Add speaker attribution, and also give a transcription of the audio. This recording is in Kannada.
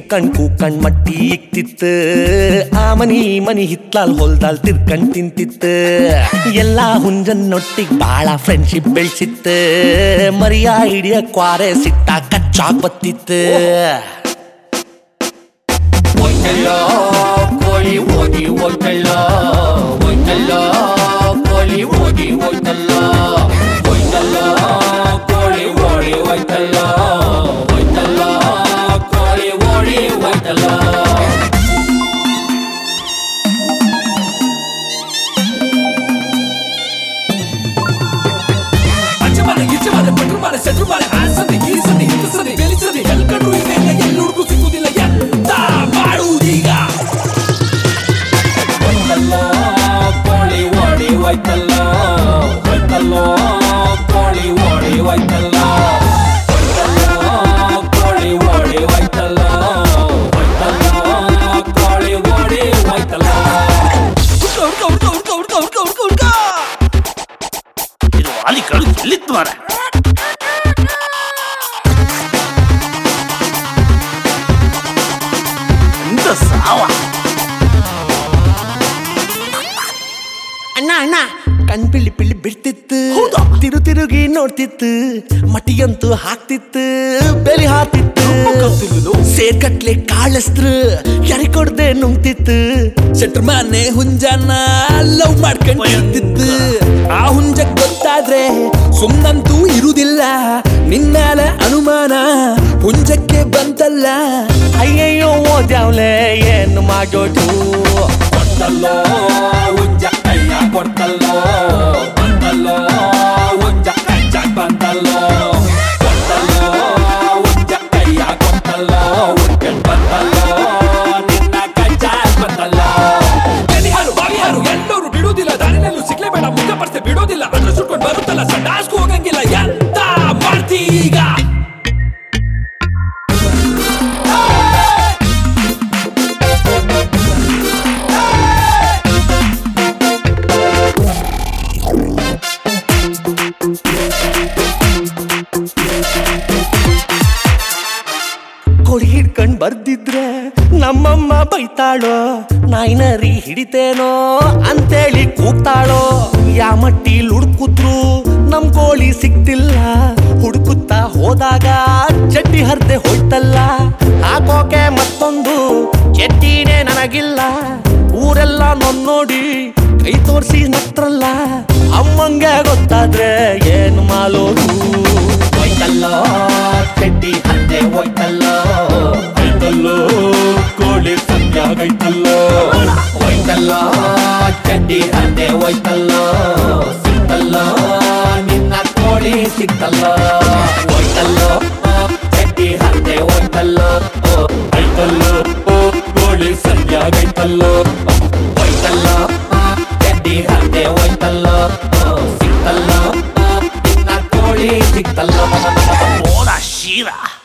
Speaker 1: ಕೂಕಂಡ್ ಮಟ್ಟಿ ಇಕ್ತಿತ್ತು ಆ ಮನಿ ಹಿತ್ಲಾಲ್ ಹೊಲ್ದಾಲ್ ತಿರ್ಕಂಡ್ ತಿಂತಿತ್ತು ಎಲ್ಲಾ ಹುಂಜನ್ನೊಟ್ಟಿಗ್ ಬಾಳ ಫ್ರೆಂಡ್ಶಿಪ್ ಬೆಳ್ಸಿತ್ತು ಮರಿಯ ಹಿಡಿಯ ಕ್ವಾರೆ ಸಿಟ್ಟ ಕಚ್ಚಾಕ್ ಬತ್ತಿತ್ತು ಕೋಳಿ ಹೋಗಿ ಹೋಯ್ತಲ್ಲ ಹೋಯ್ತಲ್ಲ ಕೋಳಿ ಹೋಗಿ ಹೋಯ್ತಲ್ಲ ಹೋಯ್ತಲ್ಲ ಕೋಳಿ ಓಡಿ ಹೋಯ್ತಲ್ಲ ಹೋಯ್ತಲ್ಲ ಕೋಳಿ ಓಡಿ ಹೋಯ್ತಲ್ಲ ಅಚ್ಚಮನೆ ಗಿಚ್ಚಮನೆ ಪಟ್ರು ಮನೆ ಸೆಟ್ರು ಮನೆ ಆಸನೆ ಗೀಸನೆ ಹಿಂಸನೆ ಗೆಲಿಸನೆ ಎಲ್ಕಂಡ್ರು ಇದೆಲ್ಲ ಎಲ್ಲಿ ಹುಡುಕು ಸಿಕ್ಕುದಿಲ್ಲ ಎಂತ ಮಾಡುವುದೀಗ ಕೋಳಿ ಓಡಿ ಹೋಯ್ತಲ್ಲ ಹೋಯ್ತಲ್ಲ ಕೋಳಿ ಓಡಿ ಹೋಯ್ತಲ್ಲ ಕೋಳಿ ಓಡಿ ಹೋಯ್ತಲ್ಲ ಹೋಯ್ತಲ್ಲ ಕೋಳಿ ಓಡಿ ಹೋಯ್ತಲ್ಲ ಇದು ವಾಲಿ ಕಳು ಎಲ್ಲಿತ್ತು ಮಾರ ಎಂತ ಸಾವ ಅಣ್ಣ ಕಣ್ಪಿಳ್ಳಿ ಪಿಳ್ಳಿ ಬಿಡ್ತಿತ್ತು ತಿರುಗಿ ನೋಡ್ತಿತ್ತು ಮಟಿಯಂತೂ ಹಾಕ್ತಿತ್ತು ಬೆಲಿ ಹಾಕ್ತಿತ್ತು ಸೇರ್ಕಟ್ಲೆ ಕಾಳಸ್ತ್ರ ಯಾರಿ ಕೊಡ್ದೆ ನುಂಗ್ತಿತ್ತು ಶೆಟ್ರ ಮನೆ ಹುಂಜನ ಲವ್ ಮಾಡ್ಕೊಂಡಿರ್ತಿತ್ತು ಆ ಹುಂಜಕ್ ಗೊತ್ತಾದ್ರೆ ಸುಮ್ಮಂತೂ ಇರುವುದಿಲ್ಲ ನಿನ್ನಾಲ ಅನುಮಾನ ಹುಂಜಕ್ಕೆ ಬಂತಲ್ಲ ಅಯ್ಯಯ್ಯೋ ಓದ್ಯಾವ್ಲೆ ಏನು ಮಾಡೋದು ಕೊಟ್ಟಲ್ಲೋ ಹುಂಜ ಕೈಯ ಕೊಡ್ತಲ್ಲೋ ಬಂತಲ್ಲೋ ಹುಂಜ ಕೈಚಾಕ್ ಬಂತಲ್ಲೋ ಕೊಟ್ಟಲ್ಲೋ ಹುಂಜ ಕೈಯ ಕೊಡ್ತಲ್ಲೋ ಹುಡ್ಕಂಡ್ ಬಂತಲ್ಲೋ ನಿನ್ನ ಕೈಚಾಕ್ ಬಂತಲ್ಲೋ ಎಲಿಹಾರು ಬಾವಿಹಾರು ಎಲ್ಲರೂ ಬಿಡುವುದಿಲ್ಲ ದಾರಿನಲ್ಲೂ ಸಿಗ್ಲೇಬೇಡ ಮುಖ ಪರ್ಸೆ ಬಿಡೋದಿಲ್ಲ ಅದ್ರ ಸುಟ್ಕೊಂಡು ಬರುತ್ತಲ್ಲ ಸಂಡಾಸ್ಗೂ ಹೋಗಂಗಿಲ್ಲ ಎಂತ ಮಾಡ್ತಿ ಈಗ ಕೋಳಿ ಹಿಡ್ಕಂಡ್ ಬರ್ದಿದ್ರೆ ನಮ್ಮಮ್ಮ ಬೈತಾಳೋ ನಾಯಿನರಿ ಹಿಡಿತೇನೋ ಅಂತೇಳಿ ಕೂಗ್ತಾಳೋ ಯಾ ಮಟ್ಟಿಲ್ ಹುಡುಕುದ್ರು ನಮ್ ಕೋಳಿ ಸಿಕ್ತಿಲ್ಲ ಹುಡುಕುತ್ತಾ ಹೋದಾಗ ಚಡ್ಡಿ ಹರ್ದೆ ಹೋಯ್ತಲ್ಲ ಹಾಕೋಕೆ ಮತ್ತೊಂದು ಚಡ್ಡಿನೇ ನನಗಿಲ್ಲ ಊರೆಲ್ಲ ನೋಡಿ ಕೈ ತೋರ್ಸಿ ನತ್ರಲ್ಲ ಅಮ್ಮಂಗೆ ಗೊತ್ತಾದ್ರೆ ಏನು ಮಾಲೋದು ಹೋಯ್ತಲ್ಲೋ ಚಡ್ಡಿ ಹರ್ದೆ ಹೋಯ್ತಲ್ಲೋ ಹೋಯ್ತಲ್ಲೋ ಕೋಳಿ ಸಂಧ್ಯಾಗೈತಲ್ಲೋ ಹೋಯ್ತಲ್ಲೋ ಚಡ್ಡಿ ಹರ್ದೆ ಹೋಯ್ತಲ್ಲೋ ಸಿಕ್ತಲ್ಲೋ ನಿನ್ನ ಕೋಳಿ ಸಿಕ್ತಲ್ಲೋ ಹೋಯ್ತಲ್ಲೋ ಚಡ್ಡಿ ಹರ್ದೆ ಹೋಯ್ತಲ್ಲೋ ಹೋಯ್ತಲ್ಲೋ ಕೋಳಿ ಸಂಧ್ಯಾಗೈತಲ್ಲೋ ಹೋಯ್ತಲ್ಲೋ ಚಡ್ಡಿ ಹರ್ದೆ ಹೋಯ್ತಲ್ಲೋ ಸಿಕ್ತಲ್ಲೋ ನಿನ್ನ ಕೋಳಿ ಸಿಕ್ತಲ್ಲೋ ಓಡ ಶೀರಾ